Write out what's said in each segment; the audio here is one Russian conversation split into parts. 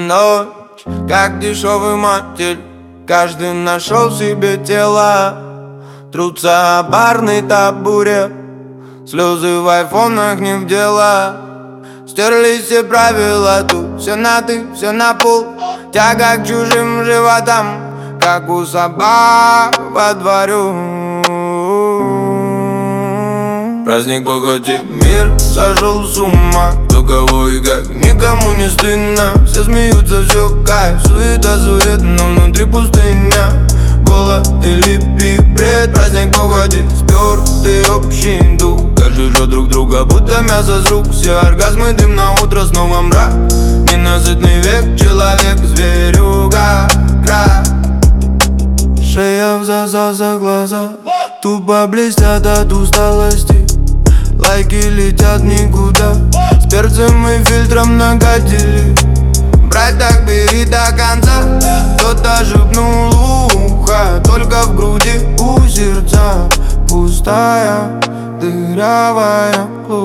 ночь, как дешевый мотель. Каждый нашел себе тело, трутся о барный табурет. Слезы в айфонах не в дело. Стерлись все правила тут, все на ты, все на пол. Тяга к чужим животам, как у собак во двору. Праздник погоди, мир сошел с ума. Кто кого и как, никому не стыдно. Все смеются, все кайф, суета, но внутри пустыня. Голод и липкий бред, праздник погоди, спёртый общий дух. Каждый жжет друг друга, будто мясо с рук. Все оргазмы, дым на утро, снова мрак. Ненасытный век, человек, зверюга, крак. Шея в засосах, глаза тупо блестят от усталости. Лайки летят никуда, с перцем и фильтром накатили. Брать так бери до конца. Кто-то шепнул ухо, только в груди у сердца пустая, дырявая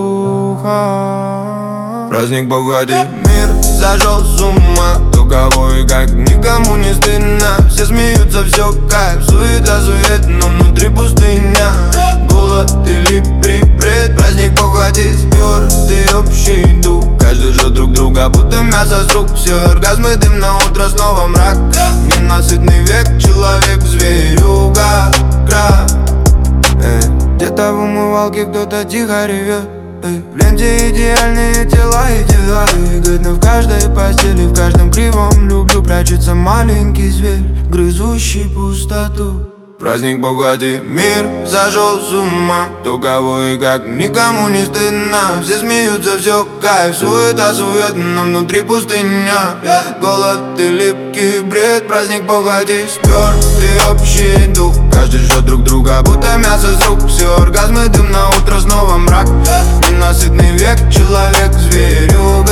глуха. Праздник погоди, мир сошел с ума. Кто кого и как, никому не стыдно. Все смеются, все кайф, суета, но внутри пустыня. Голод и липкий бред, праздник погоди, спёртый общий дух. Каждый жжет друг друга, будто мясо с рук. Все оргазмы, дым на утро, снова мрак. Ненасытный век, человек, зверюга, крак. Где-то в умывалке кто-то тихо ревет. В ленте идеальные тела и дела. Выгодно в каждой постели, в каждом кривом люблю прячется маленький зверь, грызущий пустоту. Праздник погоди, мир сошел с ума. Кто кого и как, никому не стыдно. Все смеются, все кайф, суета, но внутри пустыня. Голод и липкий бред, праздник погоди, спёртый общий дух. Каждый жжет друг друга, будто мясо с рук. Все оргазмы, дым на утро, снова мрак. Ненасытный век, человек, зверю.